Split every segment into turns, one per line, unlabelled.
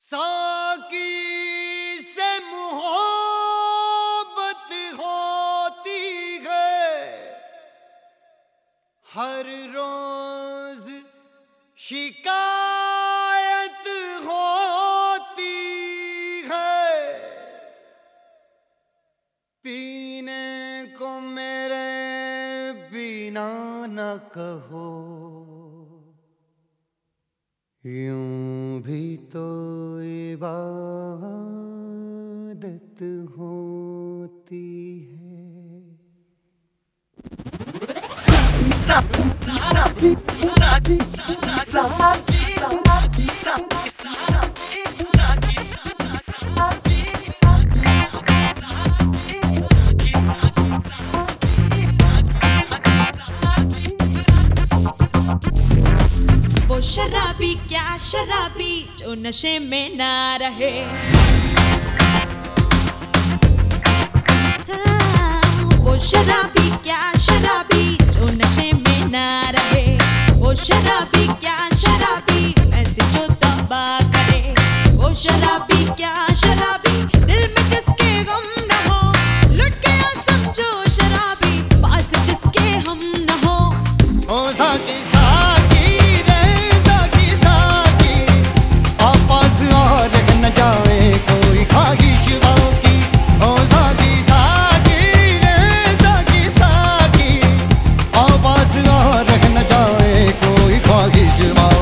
साकी से मोहब्बत होती है, हर रोज शिकायत होती है। पीने को मेरे बिना न कहो, यूं भी तो इबादत होती है।
वो शराबी क्या शराबी जो नशे में ना रहे, वो शराबी क्या शराबी जो नशे में ना रहे, वो शराबी क्या शराबी ऐसे जो तबाह करे, वो शराबी क्या शराबी दिल में जिसके गम न हो, लुट गया समझो शराबी पास जिसके हम न हो।
ओ साकी साकी रे साकी साकी, आपस और न जाए कोई ख्वाहिश बाकी। ओ साकी साकी रे साकी साकी, आपस और न जाए कोई ख्वाहिश बाकी।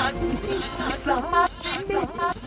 Sama